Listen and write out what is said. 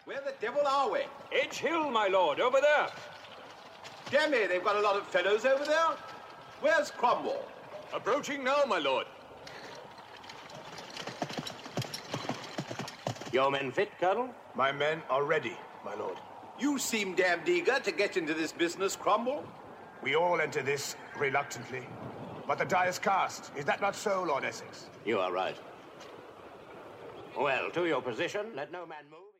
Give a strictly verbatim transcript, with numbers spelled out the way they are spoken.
Where the devil are we? Edge Hill, my lord, over there. Damn it, they've got a lot of fellows over there. Where's Cromwell? Approaching now, my lord. Your men fit, Colonel? My men are ready, my lord. You seem damned eager to get into this business, Cromwell. We all enter this reluctantly. But the die is cast. Is that not so, Lord Essex? You are right. Well, to your position. Let no man move.